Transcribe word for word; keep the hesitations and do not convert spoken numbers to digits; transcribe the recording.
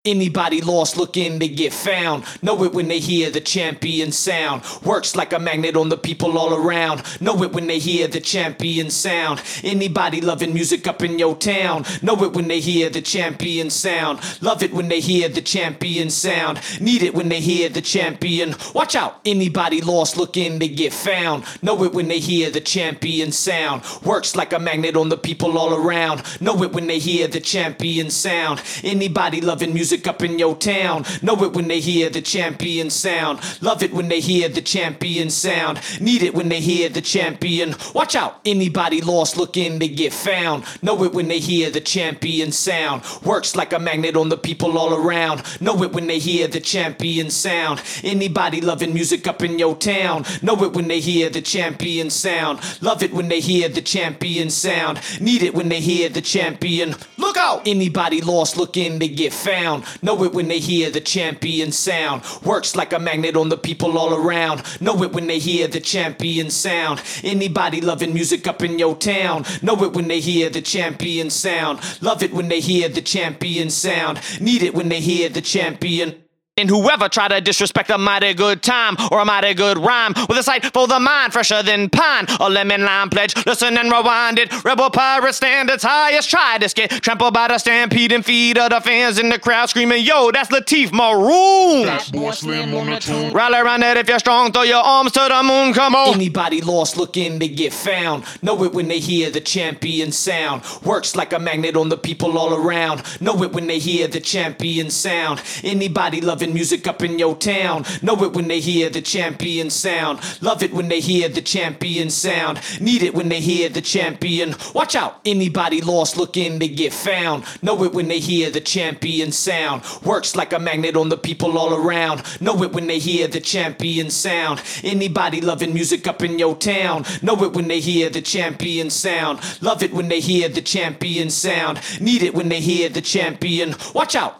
Anybody lost looking to get found. Know it when they hear the champion sound. Works like a magnet on the people all around. Know it when they hear the champion sound. Anybody loving music up in your town. Know it when they hear the champion sound. Love it when they hear the champion sound. Need it when they hear the champion. Watch out. Anybody lost looking to get found. Know it when they hear the champion sound. Works like a magnet on the people all around. Know it when they hear the champion sound. Anybody loving music up in your town. Know it when they hear the champion sound. Love it when they hear the champion sound. Need it when they hear the champion. Watch out. Anybody lost looking to get found. Know it when they hear the champion sound. Works like a magnet on the people all around. Know it when they hear the champion sound. Anybody loving music up in your town. Know it when they hear the champion sound. Love it when they hear the champion sound. Need it when they hear the champion. Look out. Anybody lost looking to get found. Know it when they hear the champion sound. Works like a magnet on the people all around. Know it when they hear the champion sound. Anybody loving music up in your town. Know it when they hear the champion sound. Love it when they hear the champion sound. Need it when they hear the champion. And whoever try to disrespect a mighty good time or a mighty good rhyme with a sight for the mind fresher than pine, a lemon lime pledge, listen and rewind it. Rebel pirate standards highest, try to get trampled by the stampede and feed of the fans in the crowd screaming, yo, that's Latif Maroon. Fatboy Slim on the tune. Rally around it if you're strong, throw your arms to the moon, come on. Anybody lost looking to get found. Know it when they hear the champion sound. Works like a magnet on the people all around. Know it when they hear the champion sound. Anybody loving music up in your town. Know it when they hear the champion sound. Love it when they hear the champion sound. Need it when they hear the champion. Watch out. Anybody lost looking to get found. Know it when they hear the champion sound. Works like a magnet on the people all around. Know it when they hear the champion sound. Anybody loving music up in your town. Know it when they hear the champion sound. Love it when they hear the champion sound. Need it when they hear the champion. Watch out.